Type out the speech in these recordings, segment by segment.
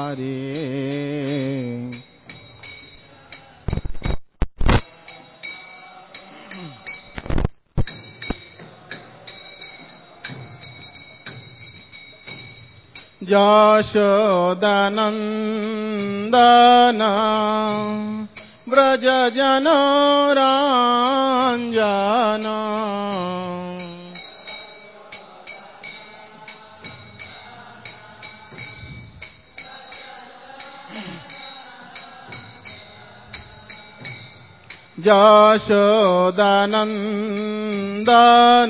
यशोदानन्दन व्रजजनोरञ्जन यशोदानन्दन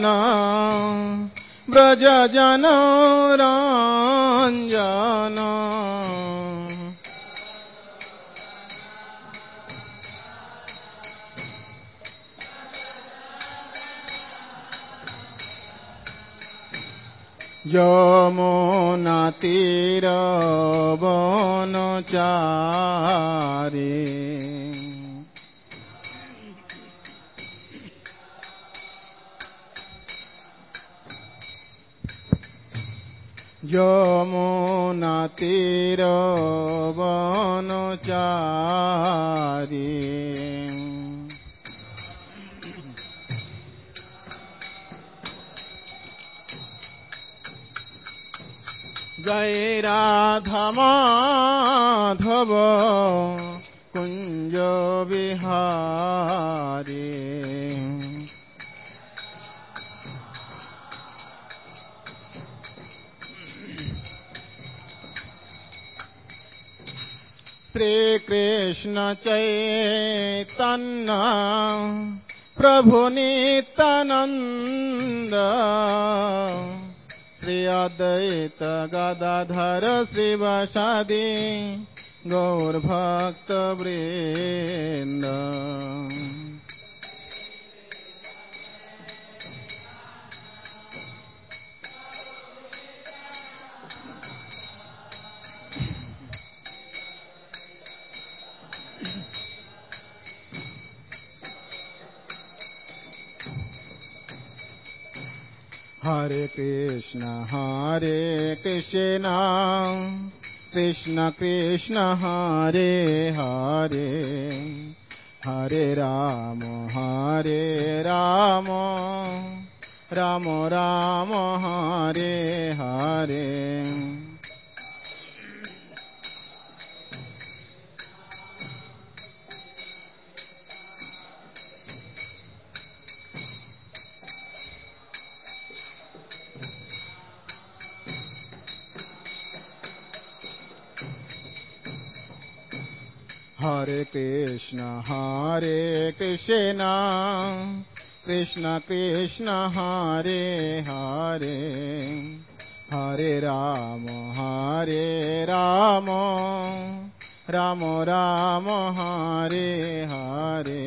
व्रजजनोरञ्जन यमुनातीरवनचारी यमुनातीरवनचारी जय राधा माधव कुंज विहारी श्री कृष्ण चैतन्य प्रभु नित्यानंद श्री अद्वैत गदाधर श्रीवासादि गौर भक्त वृंद हरे कृष्ण कृष्ण कृष्ण हरे हरे हरे राम राम राम हरे हरे हरे कृष्ण कृष्ण कृष्ण हरे हरे हरे राम राम राम हरे हरे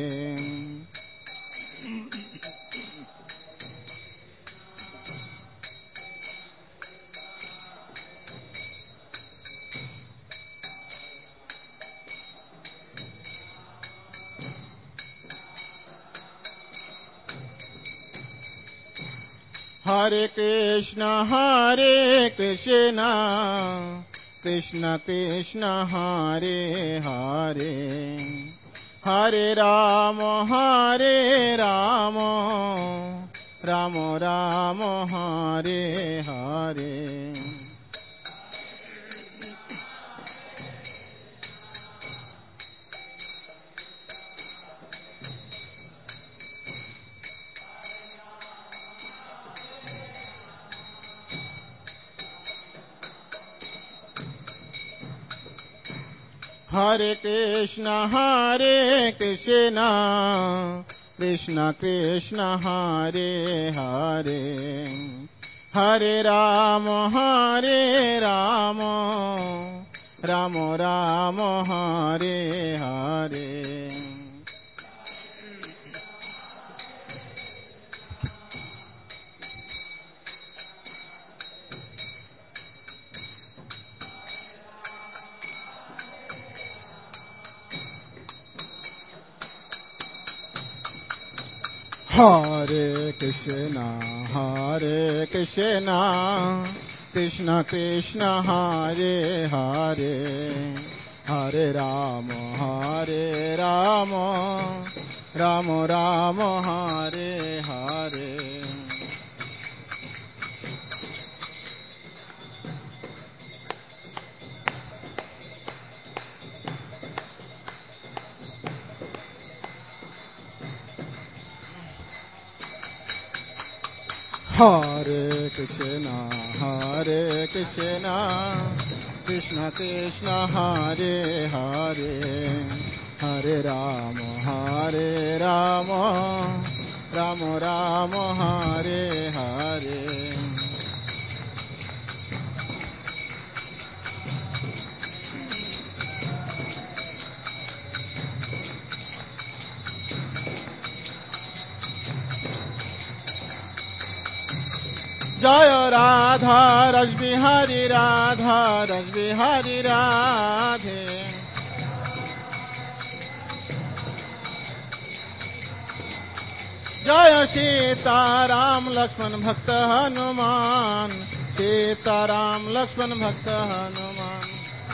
हरे कृष्ण कृष्ण कृष्ण हरे हरे हरे राम राम राम हरे हरे हरे कृष्ण कृष्ण कृष्ण हरे हरे हरे राम राम राम हरे हरे हरे कृष्णा कृष्ण कृष्ण हरे हरे हरे राम राम राम हरे हरे हरे कृष्ण कृष्ण कृष्ण हरे हरे हरे राम राम राम हरे हरे जय राधा रसबिहारी राधे जय सीताराम लक्ष्मण भक्त हनुमान सीताराम लक्ष्मण भक्त हनुमान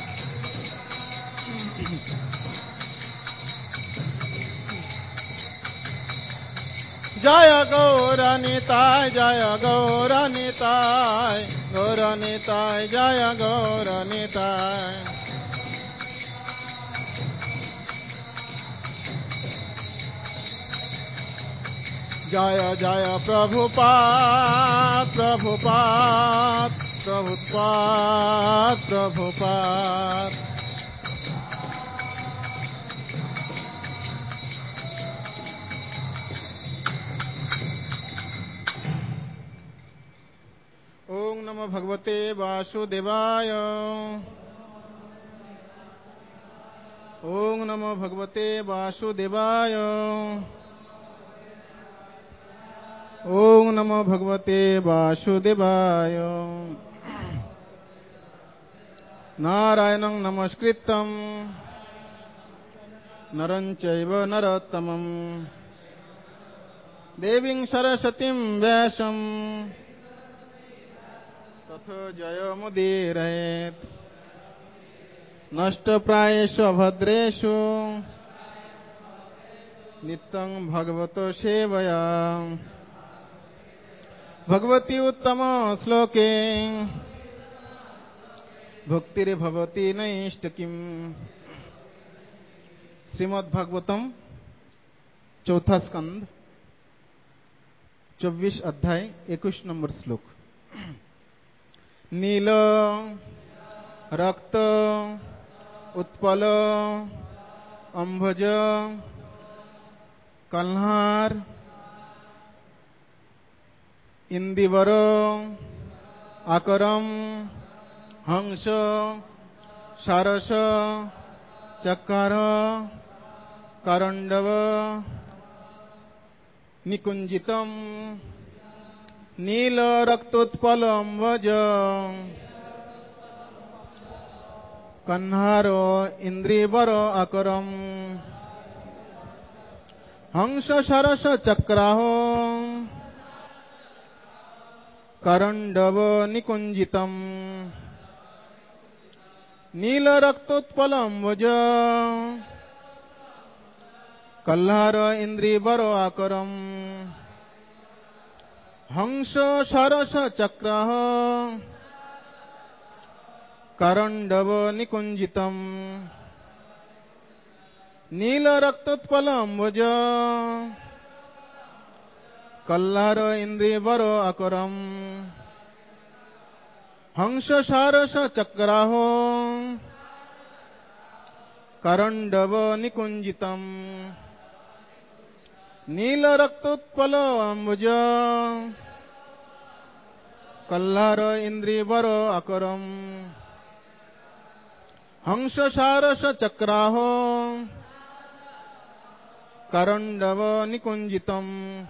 जय गौरनिताय जय गौरनिताय जय जय प्रभुपाद ओम नमो भगवते वासुदेवाय ओम नमो भगवते वासुदेवाय ओम नमो भगवते वासुदेवाय नारायणं नमस्कृतं नरं चैव नरोत्तमं देवीं सरस्वतीं व्यासं ततो जयमुदीरयेत् नष्टप्रायेषु भद्रेषु नित्यं भगवतो सेवया भगवती उत्तम श्लोके भक्तिर्भवति नैष्ठिकीम् श्रीमद् भागवतम चौथा स्कंद 24 अध्याय 21 नंबर श्लोक। नील रक्त उत्पल अंभज कल्हार इंदिवर आकरम हंस सारस चक्कर करंडव निकुंजितम नील रक्तोत्पल अंबज कन्हारो इंद्रिवर आकरम हंस सरस चक्राहो करंडव निकुंजितम नील रक्तोत्पल अंबज कल्हार इंद्रिवर आकरम हंस सरस चक्राह करंडव निकुंजितम नील रक्तोत्पल अंबुज कल्लार इंद्रिवर आकरम हंस सारस चक्राहो करंडव निकुंजितम नील रक्तोत्पल अंबुज कल्लार इंद्रिवर आकरम हंस सारस चक्राहो करंडव निकुंजितम।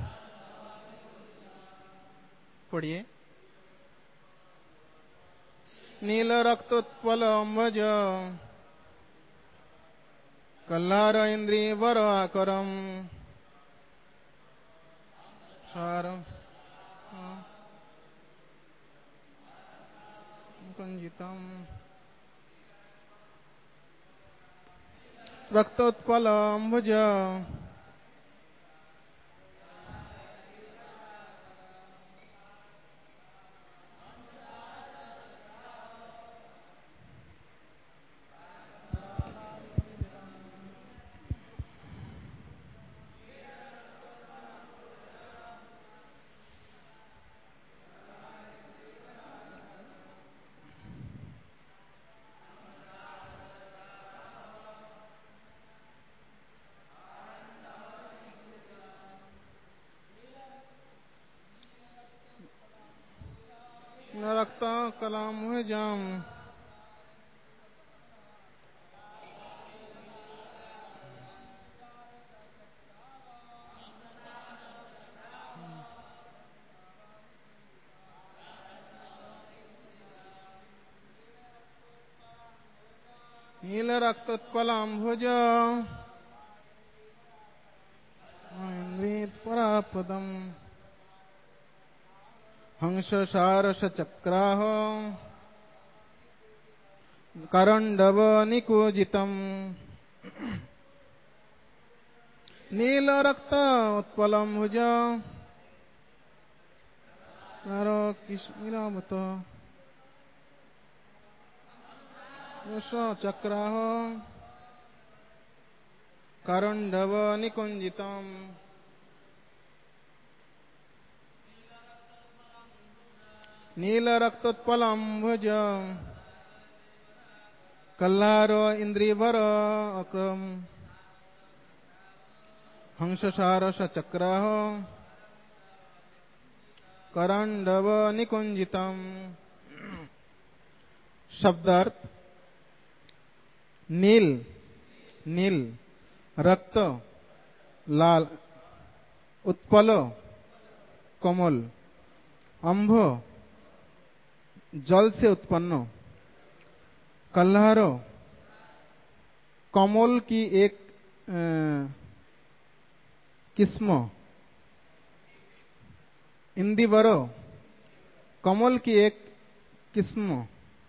पढ़िए। नील रक्तोत्पल अंबज कल्लार इंद्रिवर आकरम सार निकुंजितम् रक्तोत्पलमभुज रक्त कलामभुजम् नील रक्तोत्पलमभुज इंद्रियपरापदम् हंस सारस चक्राह करंडव निकुंजितम् नील रक्त उत्पलमभुज नरो किस्मिरामत हंस चक्राह करंडव निकुंजितम् नील रक्तोत्पलमभुज कल्लार इंद्रियभर अक्रम हंस सारस चक्राह करंडव निकुंजितम्। शब्दार्थ नील नील रक्त लाल उत्पल कोमल अंभ जल से उत्पन्न कल्हारो कमल की एक किस्म इंदिवरो कमल की एक किस्म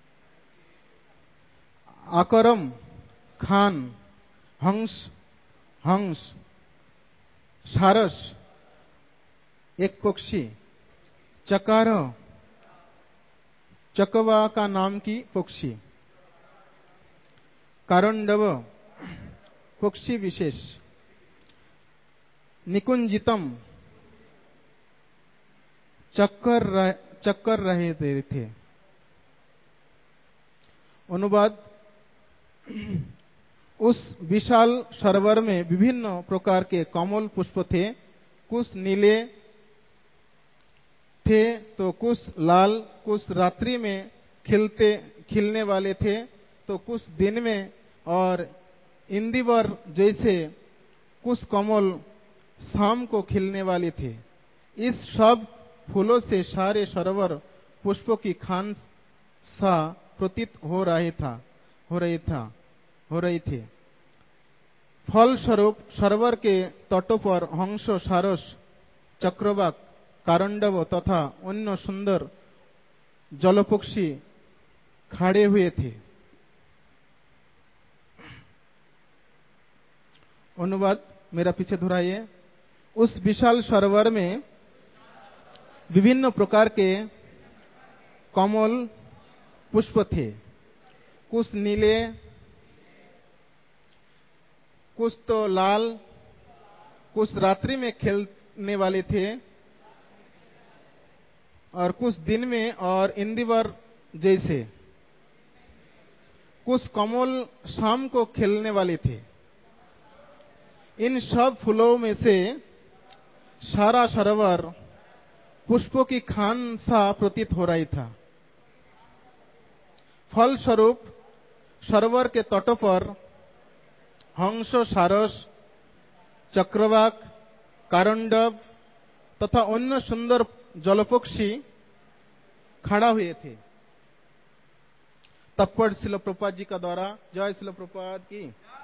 आकरम खान हंस हंस सारस एक पक्षी चकार चकवा का नाम की पक्षी करंडव पक्षी विशेष निकुंजितम चक्कर रहे थे। अनुवाद उस विशाल सरोवर में विभिन्न प्रकार के कमल पुष्प थे। कुछ नीले थे तो कुछ लाल, कुछ रात्रि में खिलने वाले थे तो कुछ दिन में, और इंदिवर जैसे कुछ कमल शाम को खिलने वाले थे। इस सब फूलों से सारे सरोवर पुष्पों की खान सा प्रतीत हो रही थे। फल स्वरूप सरोवर के तटों पर हंस सारस चक्रवाक कारंडव तथा अन्य सुंदर जलपक्षी खड़े हुए थे। अनुवाद मेरा पीछे दोहराइए। उस विशाल सरोवर में विभिन्न प्रकार के कमल पुष्प थे। कुछ नीले, कुछ तो लाल, कुछ रात्रि में खिलने वाले थे और कुछ दिन में, और इंदिवर जैसे कुछ कमल शाम को खिलने वाले थे। इन सब फूलों में से सारा सरोवर पुष्पों की खान सा प्रतीत हो रही था। फल स्वरूप सरोवर के तटों पर हंस सारस चक्रवाक कारंडव तथा अन्य सुंदर जलपक्षी खड़ा हुए थे। तत्पर शिल प्रभुपाद जी का द्वारा जय शिल प्रभुपाद की।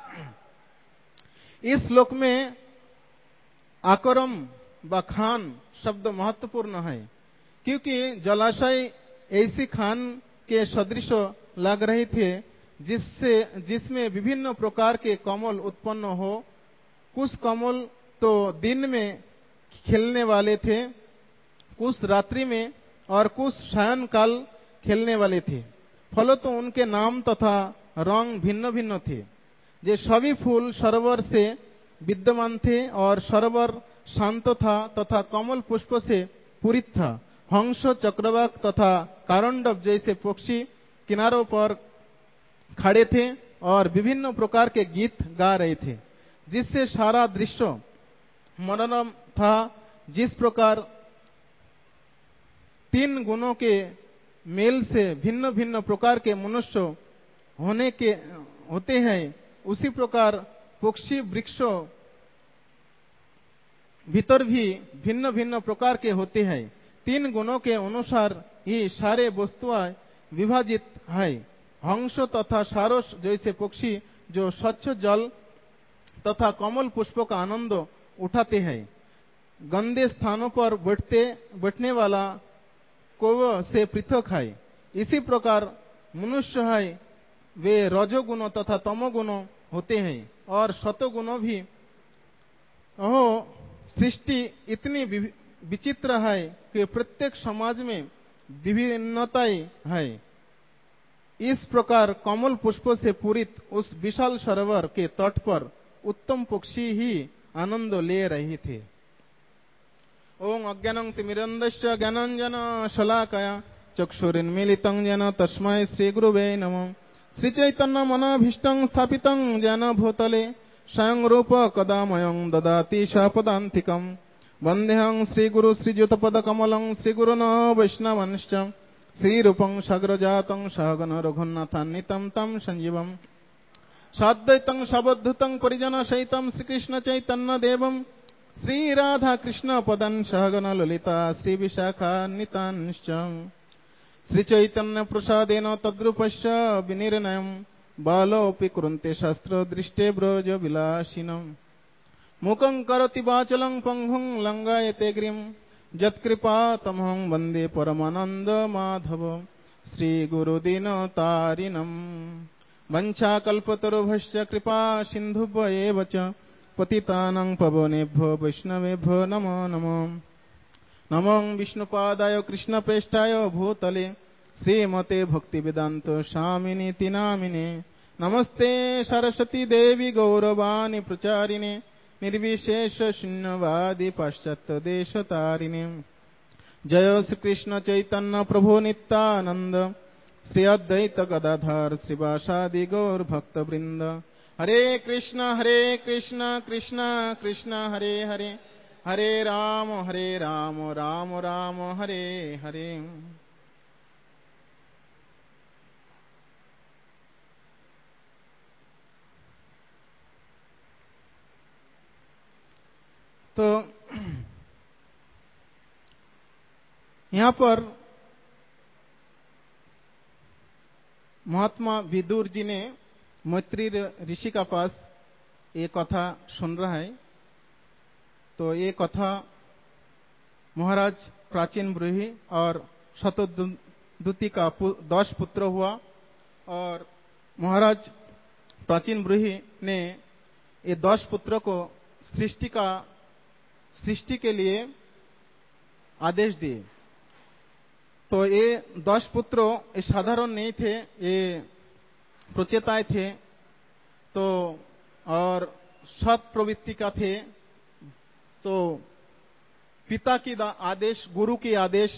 इस श्लोक में आकरम व खान शब्द महत्वपूर्ण है, क्योंकि जलाशय ऐसी खान के सदृश लग रहे थे, जिसमें विभिन्न प्रकार के कमल उत्पन्न हो। कुछ कमल तो दिन में खिलने वाले थे, कुछ रात्रि में और कुछ सायं काल खिलने वाले थे। फलों तो उनके नाम तथा रंग भिन्न भिन्न थे। ये सभी फूल सरोवर से विद्यमान थे और सरोवर शांत था तथा कमल पुष्प से पूरित था। हंस, चक्रवाक तथा कारंडव जैसे पक्षी किनारों पर खड़े थे और विभिन्न प्रकार के गीत गा रहे थे, जिससे सारा दृश्य मनोरम था। जिस प्रकार तीन गुणों के मेल से भिन्न भिन्न प्रकार के मनुष्य होते हैं, उसी प्रकार पक्षी वृक्षों भीतर भी भिन्न भिन्न प्रकार के होते हैं। तीन गुणों के अनुसार ही सारे वस्तुएं विभाजित है। हंस तथा सारस जैसे पक्षी जो स्वच्छ जल तथा कमल पुष्पों का आनंद उठाते हैं, गंदे स्थानों पर बैठने वाला कौवा से पृथक है। इसी प्रकार मनुष्य है, वे रजोगुण तथा तमोगुण होते हैं और सतोगुण भी। सृष्टि इतनी विचित्र है कि प्रत्येक समाज में विभिन्नताएं है। इस प्रकार कमल पुष्पों से पूरित उस विशाल सरोवर के तट पर उत्तम पक्षी ही आनंद ले रहे थे। ओम अज्ञानं तिमिरन्धस्य ज्ञानाञ्जन शलाकया चक्षुरुन्मीलितं येन तस्मै श्री गुरुवे नमः। श्री चैतन्य मनोभीष्टं स्थापितं येन भूतले स्वयं रूप कदामयं ददाति शापदान्तिकम्। वन्देऽहं श्रीगुरु श्रीयुतपदकमलं श्रीगुरुन् वैष्णवांश्च श्रीरूपं साग्रजातं सहगण रघुनाथान्वितं तं संजीवम्। साद्वैतं सवद्धुतं परिजनसहितं श्रीकृष्ण चैतन्य देवं श्रीराधा कृष्ण पदं सहगण ललिता श्रीविशाखान्वितांश्च। श्रीचैतन्य प्रसादेन तद्रूपस्य विनिर्णयम् बालोऽपि कुरुन्ते शास्त्र दृष्टे ब्रज विलासिनम्। मूकं करोति वाचलं पङ्गुं लङ्घयते गिरिं यत्कृपा तमहं वन्दे परमानन्द माधव श्रीगुरुदीनतारिणम्। वञ्चाकल्पतरुभ्यश्च कृपा सिन्धुभ्येव च पतितानां पावनेभ्यो वैष्णवेभ्यो नमो नमः। नमो विष्णुपादाय कृष्णप्रेष्ठाय भूतले श्रीमते भक्तिवेदान्त स्वामिनीति नामिने। नमस्ते सरस्वती देवी गौरवाणी प्रचारिणे निर्विशेष शून्यवादी पाश्चात्य देशतारिणे। जय श्री कृष्ण चैतन्य प्रभु नित्यानंद श्री अद्वैत गदाधर श्रीवासादि गौर भक्त वृंद। हरे कृष्ण कृष्ण कृष्ण हरे हरे, हरे राम राम राम हरे हरे। तो यहाँ पर महात्मा विदुर जी ने मैत्री ऋषि का पास ये कथा सुन रहा है। तो ये कथा महाराज प्राचीन ब्रूही और शतद्रुति का 10 पुत्र हुआ और महाराज प्राचीन ब्रूही ने ये 10 पुत्रों को सृष्टि के लिए आदेश दिए। तो ये 10 पुत्रों ये साधारण नहीं थे, ये प्रचेताएं थे। तो और सत प्रवृत्ति का थे। तो पिता की आदेश, गुरु की आदेश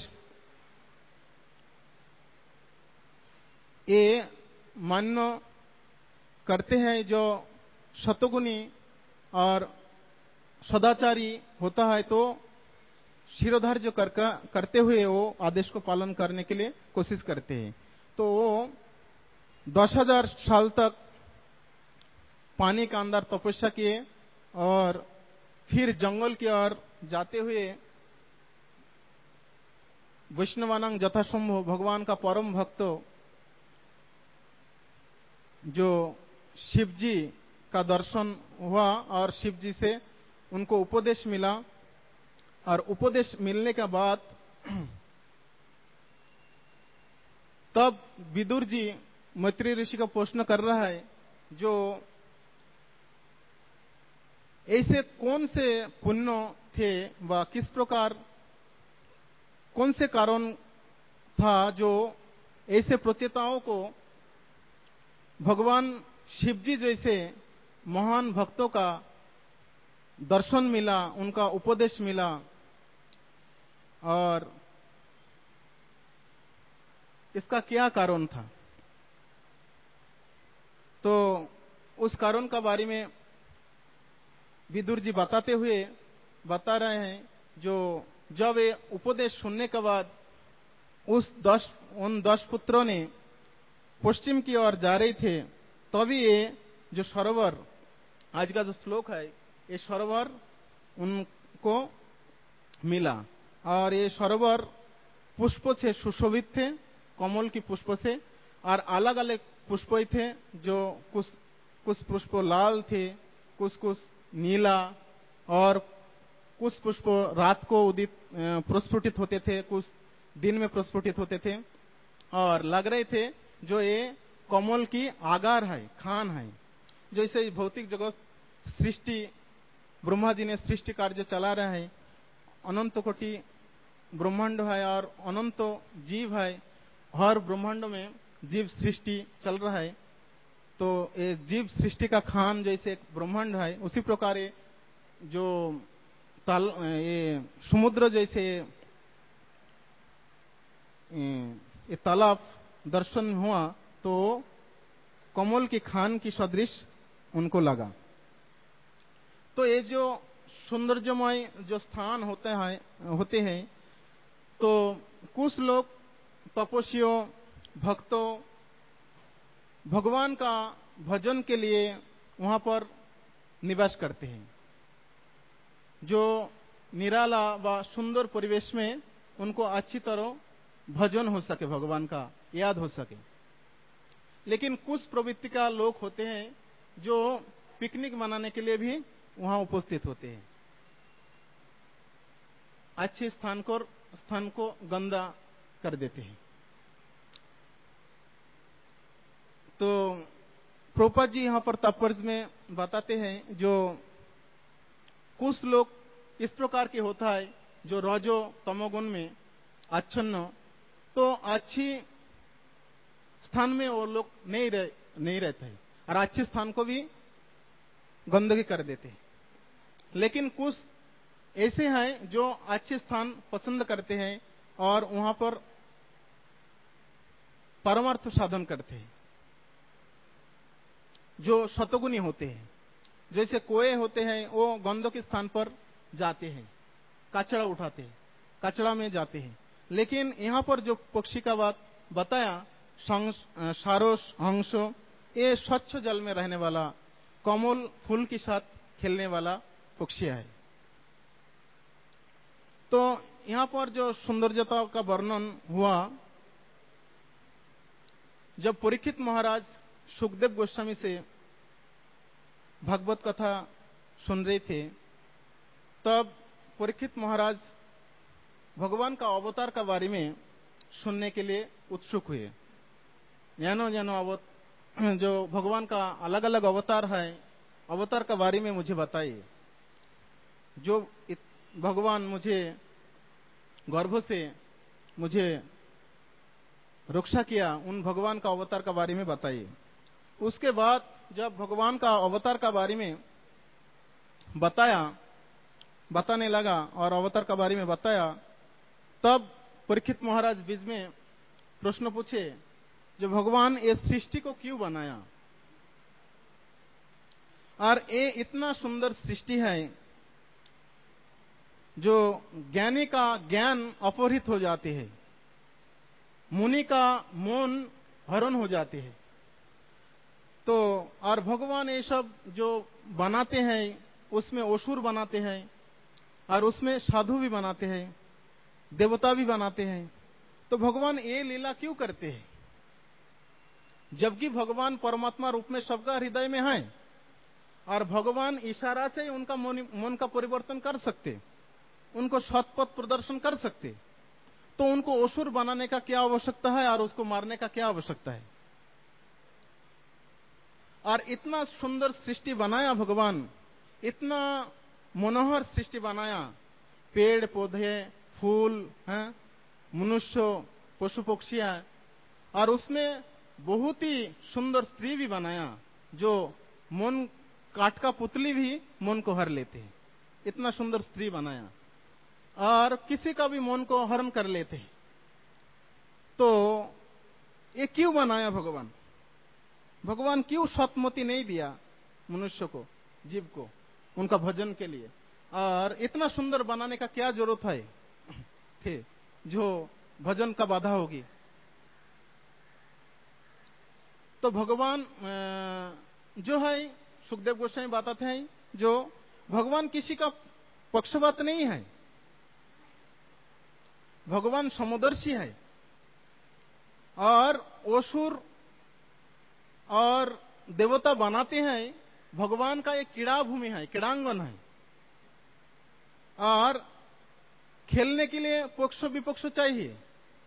ये मान्य करते हैं। जो शतगुणी और सदाचारी होता है तो शिरोधार्य करते हुए वो आदेश को पालन करने के लिए कोशिश करते हैं। तो वो 10,000 साल तक पानी के अंदर तपस्या किए और फिर जंगल की ओर जाते हुए वैष्णवानां यथासंभव भगवान का परम भक्त जो शिव जी का दर्शन हुआ और शिव जी से उनको उपदेश मिला। और उपदेश मिलने के बाद तब विदुर जी मैत्री ऋषि का प्रश्न कर रहा है, जो ऐसे कौन से पुण्य थे व किस प्रकार कौन से कारण था जो ऐसे प्रचेताओं को भगवान शिव जी जैसे महान भक्तों का दर्शन मिला, उनका उपदेश मिला, और इसका क्या कारण था। तो उस कारण का बारे में विदुर जी बताते हुए बता रहे हैं, जो जब ये उपदेश सुनने के बाद उन 10 पुत्रों ने पश्चिम की ओर जा रहे थे, तभी ये जो सरोवर, आज का जो श्लोक है, ये सरोवर उनको मिला। और ये सरोवर पुष्पों से सुशोभित थे, कमल की पुष्प से, और अलग अलग पुष्प थे, जो कुछ पुष्प लाल थे, कुछ नीला, और कुछ पुष्प रात को प्रस्फुटित होते थे, कुछ दिन में प्रस्फुटित होते थे, और लग रहे थे जो ये कमल की आगार है, खान है। जैसे भौतिक जगत सृष्टि, ब्रह्मा जी ने सृष्टि कार्य चला रहा है, अनंत कोटि ब्रह्मांड है और अनंत जीव है, हर ब्रह्मांड में जीव सृष्टि चल रहा है। तो ये जीव सृष्टि का खान जैसे एक ब्रह्मांड है, उसी प्रकार जो ये समुद्र जैसे ये तालाब दर्शन हुआ, तो कमल की खान की सदृश उनको लगा। तो ये जो सौंदर्यमय जो स्थान होते हैं, तो कुछ लोग तपस्वियों, भक्तों, भगवान का भजन के लिए वहां पर निवास करते हैं, जो निराला व सुंदर परिवेश में उनको अच्छी तरह भजन हो सके, भगवान का याद हो सके। लेकिन कुछ प्रवृत्ति का लोग होते हैं जो पिकनिक मनाने के लिए भी वहां उपस्थित होते हैं, अच्छे स्थान को गंदा कर देते हैं। तो प्रभुपाद जी यहां पर तात्पर्य में बताते हैं, जो कुछ लोग इस प्रकार के होता है जो रजो तमोगुण में आच्छन्न, तो अच्छी स्थान में वो लोग नहीं रहते हैं, और अच्छे स्थान को भी गंदगी कर देते हैं। लेकिन कुछ ऐसे हैं जो अच्छे स्थान पसंद करते हैं और वहां पर परमार्थ साधन करते हैं, जो शतगुणी होते हैं। जैसे कोए होते हैं, वो गंदों के स्थान पर जाते हैं, कचरा उठाते हैं, कचरा में जाते हैं। लेकिन यहाँ पर जो पक्षी का बात बताया, सारोस हंसो, ये स्वच्छ जल में रहने वाला, कमल फूल के साथ खेलने वाला पक्षी है। तो यहाँ पर जो सौंदर्यता का वर्णन हुआ, जब परीक्षित महाराज सुखदेव गोस्वामी से भागवत कथा सुन रहे थे, तब परीक्षित महाराज भगवान का अवतार का बारे में सुनने के लिए उत्सुक हुए। जानो जो भगवान का अलग अलग अवतार है, अवतार का बारे में मुझे बताइए। जो भगवान मुझे गर्भ से मुझे रक्षा किया, उन भगवान का अवतार का बारे में बताइए। उसके बाद जब भगवान का अवतार का बारे में बताने लगा और अवतार का बारे में बताया, तब परीक्षित महाराज बीच में प्रश्न पूछे, जो भगवान ये सृष्टि को क्यों बनाया, और ये इतना सुंदर सृष्टि है जो ज्ञानी का ज्ञान अपहरित हो जाते हैं, मुनि का मौन हरण हो जाते हैं। तो और भगवान ये सब जो बनाते हैं, उसमें असुर बनाते हैं, और उसमें साधु भी बनाते हैं, देवता भी बनाते हैं। तो भगवान ये लीला क्यों करते हैं, जबकि भगवान परमात्मा रूप में सबका हृदय में है, और भगवान इशारा से उनका मन का परिवर्तन कर सकते, उनको सत्पथ प्रदर्शन कर सकते। तो उनको असुर बनाने का क्या आवश्यकता है और उसको मारने का क्या आवश्यकता है? और इतना सुंदर सृष्टि बनाया भगवान, इतना मनोहर सृष्टि बनाया, पेड़ पौधे, फूल हैं, मनुष्य, पशु पक्षियां, और उसमें बहुत ही सुंदर स्त्री भी बनाया जो मन काट का पुतली भी मन को हर लेते हैं। इतना सुंदर स्त्री बनाया और किसी का भी मन को हरण कर लेते हैं। तो ये क्यों बनाया भगवान? भगवान क्यों सतमति नहीं दिया मनुष्य को, जीव को, उनका भजन के लिए? और इतना सुंदर बनाने का क्या जरूरत है थे जो भजन का बाधा होगी? तो भगवान जो है, सुखदेव गोस्वामी बताते हैं, जो भगवान किसी का पक्षपात नहीं है, भगवान समदर्शी है। और असुर और देवता बनाते हैं, भगवान का एक क्रीड़ा भूमि है, क्रीड़ांगन है। और खेलने के लिए पक्ष विपक्ष चाहिए,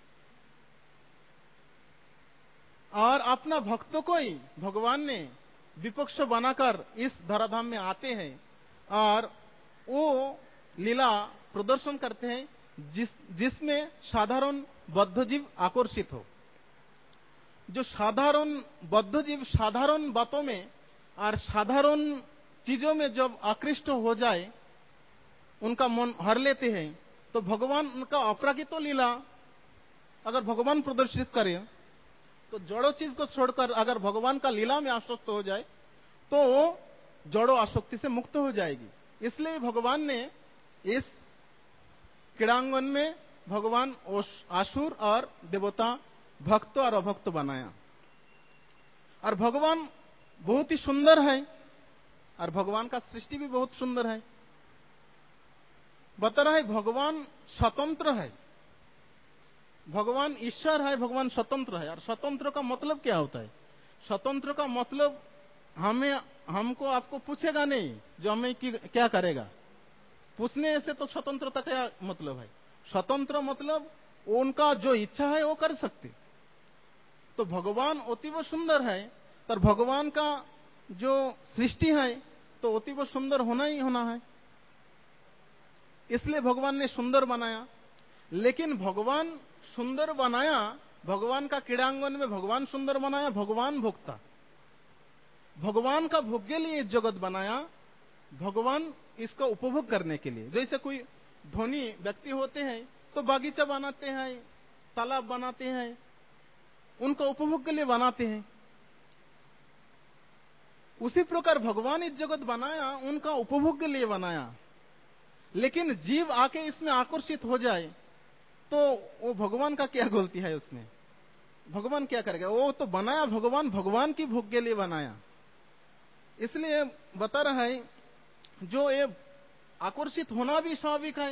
और अपना भक्तों को ही भगवान ने विपक्ष बनाकर इस धराधाम में आते हैं और वो लीला प्रदर्शन करते हैं जिसमें साधारण बद्धजीव आकर्षित हो। जो साधारण बद्धजीव साधारण बातों में और साधारण चीजों में जब आकृष्ट हो जाए, उनका मन हर लेते हैं, तो भगवान उनका अपराकित लीला अगर भगवान प्रदर्शित करें, तो जड़ों चीज को छोड़कर अगर भगवान का लीला में आसक्त हो जाए तो वो जड़ों आसक्ति से मुक्त हो जाएगी। इसलिए भगवान ने इस क्रीड़ांगन में भगवान असुर और देवता, भक्त और अभक्त बनाया। और भगवान बहुत ही सुंदर है और भगवान का सृष्टि भी बहुत सुंदर है। बता रहा है भगवान स्वतंत्र है, भगवान ईश्वर है, भगवान स्वतंत्र है। और स्वतंत्र का मतलब क्या होता है? स्वतंत्र का मतलब हमको आपको पूछेगा नहीं जो हमें क्या करेगा, पूछने से तो स्वतंत्रता का मतलब है। स्वतंत्र मतलब उनका जो इच्छा है वो कर सकते। तो भगवान अतीव सुंदर है, तो भगवान का जो सृष्टि है तो अतीव सुंदर होना ही होना है। इसलिए भगवान ने सुंदर बनाया। लेकिन भगवान सुंदर बनाया, भगवान का क्रीड़ांगन में भगवान सुंदर बनाया, भगवान भोक्ता, भगवान का भोग के लिए जगत बनाया, भगवान इसका उपभोग करने के लिए। जैसे कोई धनी व्यक्ति होते हैं तो बागीचा बनाते हैं, तालाब बनाते हैं, उनका उपभोग के लिए बनाते हैं। उसी प्रकार भगवान इस जगत बनाया, उनका उपभोग के लिए बनाया। लेकिन जीव आके इसमें आकर्षित हो जाए तो वो भगवान का क्या गलती है उसमें? भगवान क्या करेगा? वो तो बनाया भगवान, भगवान की भोग के लिए बनाया। इसलिए बता रहा है जो ये आकर्षित होना भी स्वाभाविक है।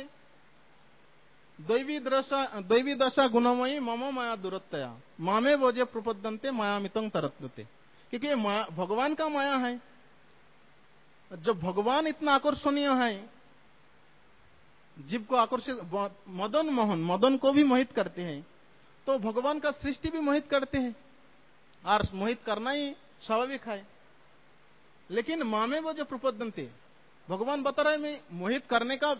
दैवी दशा गुणमयी मम माया दुरत्तया मामे बोझे प्रपद्यन्ते मायामितं तरत्ते। क्योंकि भगवान का माया है। जब भगवान इतना आकर्षणीय है, जीव को आकर्षित, मदन मोहन, मदन को भी मोहित करते हैं, तो भगवान का सृष्टि भी मोहित करते हैं और मोहित करना ही स्वाभाविक है। लेकिन मामे वो जो प्रपद्यन्ते, भगवान बता रहे मैं मोहित करने का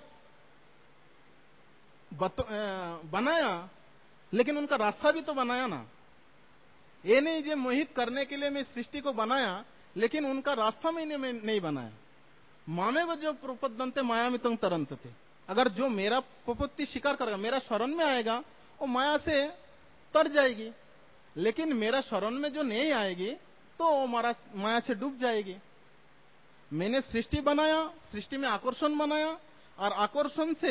बनाया, लेकिन उनका रास्ता भी तो बनाया ना। ये नहीं जो मोहित करने के लिए मैं सृष्टि को बनाया, लेकिन उनका रास्ता में नहीं बनाया। मामे वो जो प्रपद्यन्ते मायामितं तरन्ते। अगर जो मेरा प्रपत्ति स्वीकार करेगा, मेरा शरण में आएगा, वो माया से तर जाएगी। लेकिन मेरा शरण में जो नहीं आएगी तो वो माया से डूब जाएगी। मैंने सृष्टि बनाया, सृष्टि में आकर्षण बनाया, और आकर्षण से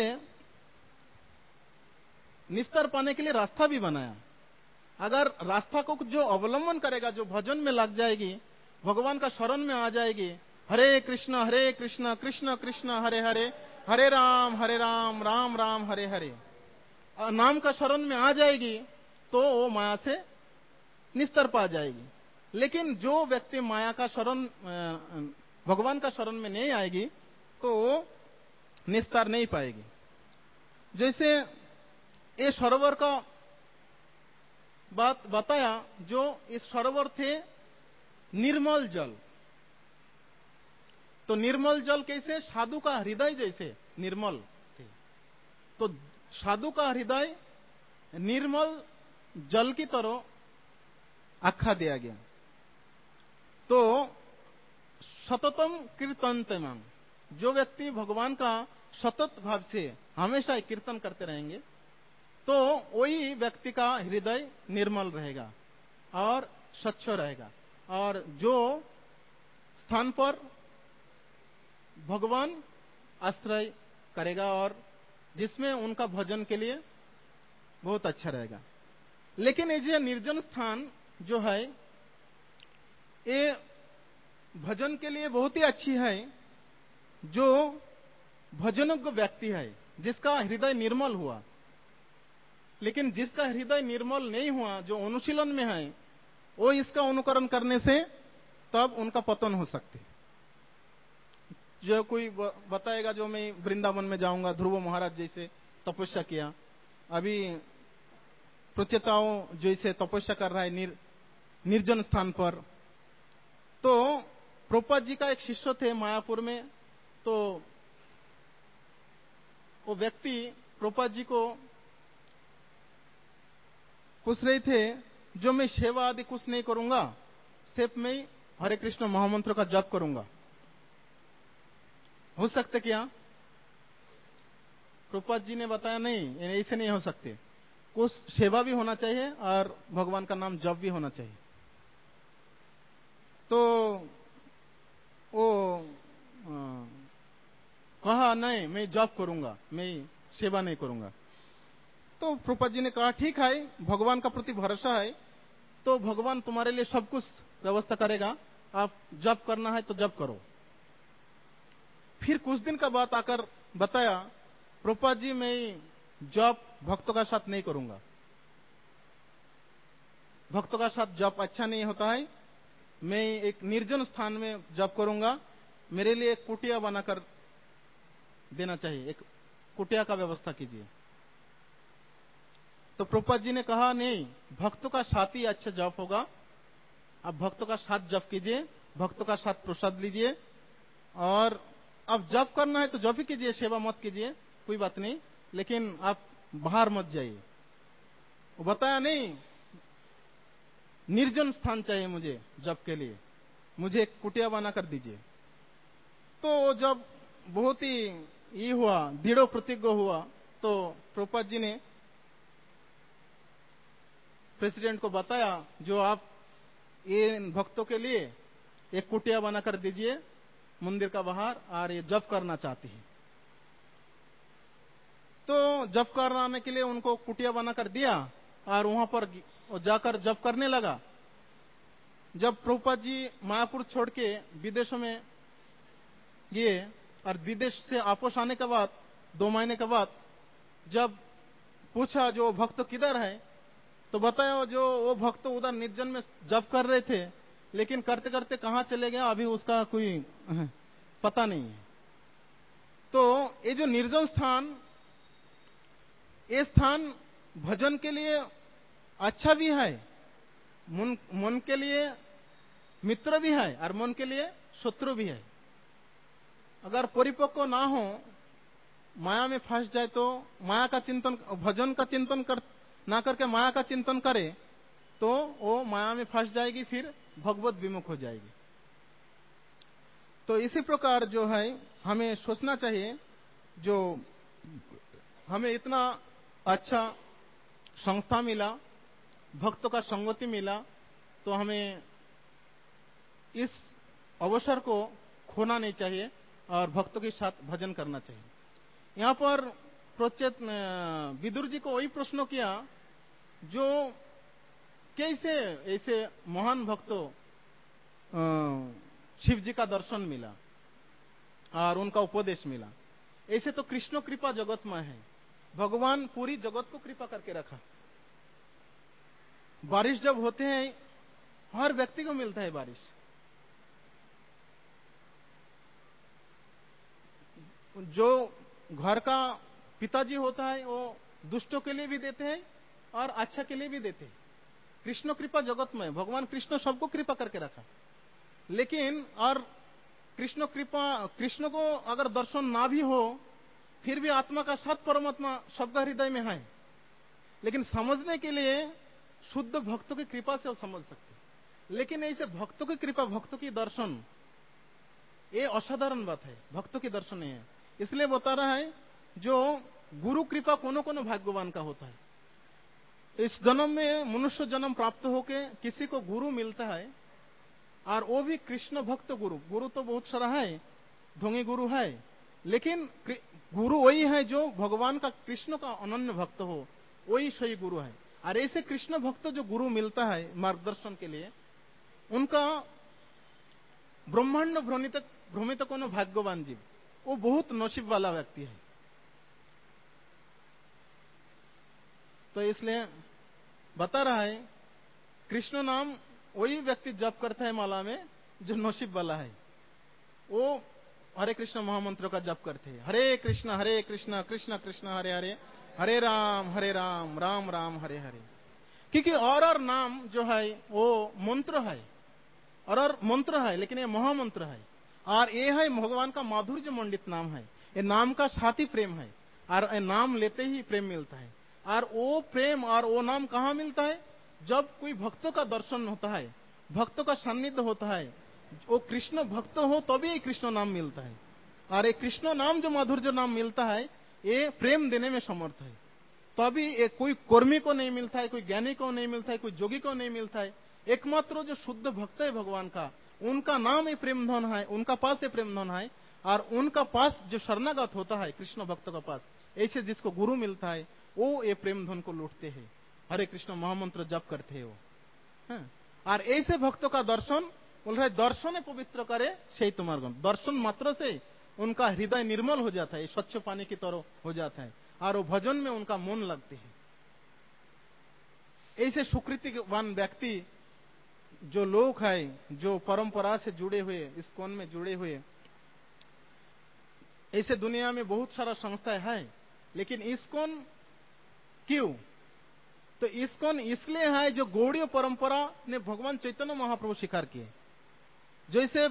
निस्तार पाने के लिए रास्ता भी बनाया। अगर रास्ता को जो अवलंबन करेगा, जो भजन में लग जाएगी, भगवान का शरण में आ जाएगी, हरे कृष्ण कृष्ण कृष्ण हरे हरे, हरे राम राम राम हरे हरे, नाम का शरण में आ जाएगी, तो वो माया से निस्तार पा जाएगी। लेकिन जो व्यक्ति माया का शरण, भगवान का शरण में नहीं आएगी, तो वो निस्तार नहीं पाएगी। जैसे ये सरोवर का बात बताया, जो इस सरोवर थे निर्मल जल। तो निर्मल जल कैसे? साधु का हृदय जैसे निर्मल थे। तो साधु का हृदय निर्मल जल की तरह आख्या दिया गया। तो सततम कीर्तनतमं, जो व्यक्ति भगवान का सतत भाव से हमेशा कीर्तन करते रहेंगे, तो वही व्यक्ति का हृदय निर्मल रहेगा और स्वच्छ रहेगा। और जो स्थान पर भगवान आश्रय करेगा और जिसमें उनका भजन के लिए बहुत अच्छा रहेगा। लेकिन ये निर्जन स्थान जो है, ये भजन के लिए बहुत ही अच्छी है। जो भजनोग्य व्यक्ति है, जिसका हृदय निर्मल हुआ। लेकिन जिसका हृदय निर्मल नहीं हुआ, जो अनुशीलन में है, वो इसका अनुकरण करने से तब उनका पतन हो सकते। जो कोई बताएगा, जो मैं वृंदावन में जाऊंगा, ध्रुव महाराज जैसे तपस्या किया, अभी प्रचेताओं जैसे तपस्या कर रहा है निर्जन स्थान पर। तो प्रभुपाद जी का एक शिष्य थे मायापुर में। तो वो व्यक्ति प्रभुपाद जी को पूछ रहे थे, जो मैं सेवा आदि कुछ नहीं करूंगा, सिर्फ मैं हरे कृष्ण महामंत्र का जप करूंगा, हो सकते क्या? प्रभुपाद जी ने बताया नहीं, ऐसे नहीं हो सकते। कुछ सेवा भी होना चाहिए और भगवान का नाम जप भी होना चाहिए। तो वो कहा नहीं, मैं जप करूंगा, मैं सेवा नहीं करूंगा। तो प्रभुपाद जी ने कहा, ठीक है, भगवान का प्रति भरोसा है तो भगवान तुम्हारे लिए सब कुछ व्यवस्था करेगा, आप जप करना है तो जप करो। फिर कुछ दिन का बात आकर बताया, प्रभुपाद जी मैं जप भक्तों का साथ नहीं करूंगा, भक्तों का साथ जप अच्छा नहीं होता है, मैं एक निर्जन स्थान में जप करूंगा, मेरे लिए एक कुटिया बनाकर देना चाहिए, एक कुटिया का व्यवस्था कीजिए। तो प्रभुपाद जी ने कहा, नहीं, भक्तों का साथ ही अच्छा जप होगा, आप भक्तों का साथ जप कीजिए, भक्तों का साथ प्रसाद लीजिए, और अब जप करना है तो जप ही कीजिए, सेवा मत कीजिए, कोई बात नहीं, लेकिन आप बाहर मत जाइए। वो बताया, नहीं, निर्जन स्थान चाहिए मुझे जप के लिए, मुझे एक कुटिया बना कर दीजिए। तो जब बहुत ही ये हुआ, दृढ़ प्रतिज्ञ हुआ, तो प्रभुपाद जी ने प्रेसिडेंट को बताया, जो आप ये भक्तों के लिए एक कुटिया बनाकर दीजिए मंदिर का बाहर, और ये जप करना चाहते हैं। तो जप कराने के लिए उनको कुटिया बनाकर दिया और वहां पर जाकर जप करने लगा। जब प्रभुपाद जी मायापुर छोड़ के विदेशों में गए और विदेश से वापस आने के बाद 2 महीने के बाद जब पूछा जो भक्त किधर है, तो बताया जो वो भक्त उधर निर्जन में जप कर रहे थे, लेकिन करते करते कहां चले गए अभी उसका कोई पता नहीं है। तो ये जो निर्जन स्थान, ये स्थान भजन के लिए अच्छा भी है, मन के लिए मित्र भी है और मन के लिए शत्रु भी है। अगर परिपक्व ना हो, माया में फंस जाए, तो माया का चिंतन, भजन का चिंतन ना करके माया का चिंतन करे, तो वो माया में फंस जाएगी, फिर भगवत विमुख हो जाएगी। तो इसी प्रकार जो है हमें सोचना चाहिए, जो हमें इतना अच्छा संस्था मिला, भक्तों का संगति मिला, तो हमें इस अवसर को खोना नहीं चाहिए और भक्तों के साथ भजन करना चाहिए। यहाँ पर प्रोचेत विदुर जी को वही प्रश्न किया, जो कैसे ऐसे महान भक्तों शिव जी का दर्शन मिला और उनका उपदेश मिला। ऐसे तो कृष्ण कृपा जगत में है, भगवान पूरी जगत को कृपा करके रखा। बारिश जब होते हैं, हर व्यक्ति को मिलता है बारिश। जो घर का पिताजी होता है, वो दुष्टों के लिए भी देते हैं और अच्छा के लिए भी देते हैं। कृष्ण कृपा जगत में, भगवान कृष्ण सबको कृपा करके रखा। लेकिन और कृष्ण को अगर दर्शन ना भी हो, फिर भी आत्मा का साथ परमात्मा सबका हृदय में है। लेकिन समझने के लिए शुद्ध भक्तों की कृपा से वो समझ सकते। लेकिन ऐसे भक्तों की कृपा, भक्तों की दर्शन, ये असाधारण बात है। भक्तों की दर्शन है, इसलिए बता रहा है जो गुरु कृपा कोनो कोनो भाग्यवान का होता है। इस जन्म में मनुष्य जन्म प्राप्त होके किसी को गुरु मिलता है, और वो भी कृष्ण भक्त गुरु। गुरु तो बहुत सारा है, ढोंगी गुरु है, लेकिन गुरु वही है जो भगवान का, कृष्ण का अनन्य भक्त हो, वही सही गुरु है। और ऐसे कृष्ण भक्त जो गुरु मिलता है मार्गदर्शन के लिए, उनका ब्रह्मांड भ्रमित कोनो भाग्यवान जीव, वो बहुत नसीब वाला व्यक्ति है। तो इसलिए बता रहा है कृष्ण नाम वही व्यक्ति जप करता है माला में जो नसीब वाला है। वो हरे कृष्ण महामंत्र का जप करते हैं, हरे कृष्ण कृष्ण कृष्ण हरे हरे, हरे राम राम राम हरे हरे। क्योंकि और नाम जो है वो मंत्र है, और मंत्र है, लेकिन ये महामंत्र है। और ये है भगवान का माधुर्य मंडित नाम है। ये नाम का साथी प्रेम है, और ये नाम लेते ही प्रेम मिलता है। और वो प्रेम और वो नाम कहाँ मिलता है? जब कोई भक्तों का दर्शन होता है, भक्तों का सान्निध्य होता है, वो कृष्ण भक्त हो तभी ये कृष्ण नाम मिलता है। और ये कृष्ण नाम जो माधुर्य नाम मिलता है, ये प्रेम देने में समर्थ है। तभी ये कोई कर्मी को नहीं मिलता है, कोई ज्ञानी को नहीं मिलता है, कोई जोगी को नहीं मिलता है। एकमात्र जो शुद्ध भक्त है भगवान का, उनका नाम ही प्रेम धन है, उनका पास ये प्रेम धन है। और उनका पास जो शरणागत होता है कृष्ण भक्त का पास, ऐसे जिसको गुरु मिलता है, वो ये प्रेम धन को लूटते हैं, हरे कृष्ण महामंत्र जप करते हैं वो। और ऐसे भक्तों का दर्शन, बोल रहे दर्शन पवित्र करे से तुम्हार गण। दर्शन मात्र से उनका हृदय निर्मल हो जाता है, स्वच्छ पानी की तरह हो जाता है, और वो भजन में उनका मन लगते हैं। ऐसे सुकृतिवान व्यक्ति जो लोग हैं, जो परंपरा से जुड़े हुए, इस्कॉन में जुड़े हुए, ऐसे दुनिया में बहुत सारा संस्थाएं हैं। लेकिन इस्कॉन क्यों? तो इस्कॉन इसलिए है जो गौड़ीय परंपरा ने भगवान चैतन्य महाप्रभु स्वीकार किए। जैसे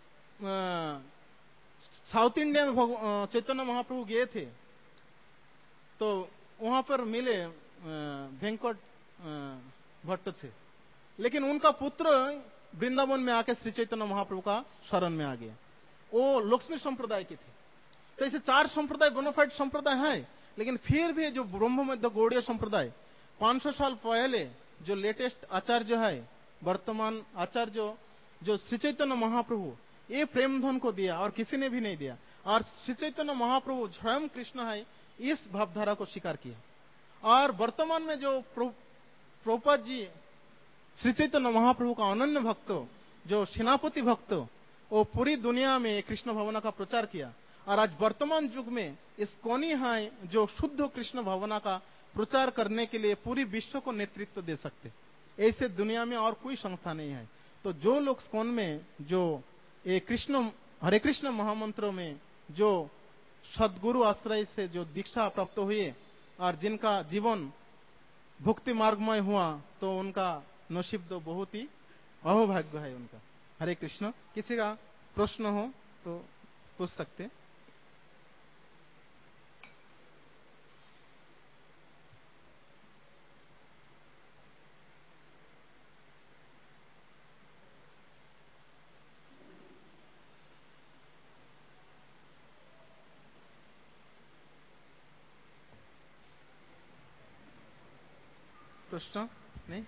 साउथ इंडिया में चैतन्य महाप्रभु गए थे, तो वहां पर मिले वेंकट भट्ट से, लेकिन उनका पुत्र वृंदावन में आके श्री चैतन्य महाप्रभु का शरण में आ गया। वो लक्ष्मी संप्रदाय के थे। तो ऐसे 4 संप्रदाय बोनाफाइड संप्रदाय है। लेकिन फिर भी जो ब्रह्म मध्य गौड़ीय संप्रदाय 500 साल पहले जो लेटेस्ट आचार्य है, वर्तमान आचार्य जो श्री चैतन्य महाप्रभु, ये प्रेम धन को दिया और किसी ने भी नहीं दिया। और श्री चैतन्य महाप्रभु स्वयं कृष्ण है, इस भावधारा को स्वीकार किया। और वर्तमान में जो प्रभुपाद जी श्री चैतन्य महाप्रभु का अनन्य भक्त, जो सेनापति भक्त, वो पूरी दुनिया में कृष्ण भावना का प्रचार किया। और आज वर्तमान युग में इस्कॉनी है जो शुद्ध कृष्ण भावना का प्रचार करने के लिए पूरी विश्व को नेतृत्व दे सकते। ऐसे दुनिया में और कोई संस्था नहीं है। तो जो लोग इस्कॉन में जो ये हरे कृष्ण महामंत्रों में जो सदगुरु आश्रय से जो दीक्षा प्राप्त हुए और जिनका जीवन भक्ति मार्गमय हुआ, तो उनका नसीब तो बहुत ही अहोभाग्य है उनका। हरे कृष्ण। किसी का प्रश्न हो तो पूछ सकते। प्रश्न नहीं?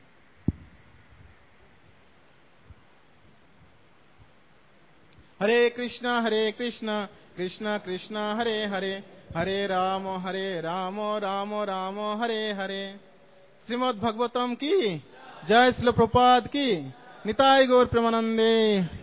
हरे कृष्ण कृष्ण कृष्ण हरे हरे, हरे राम राम राम हरे हरे। श्रीमद् भागवतम की जय, श्रील प्रभुपाद की निताय गौर प्रेमानंदे।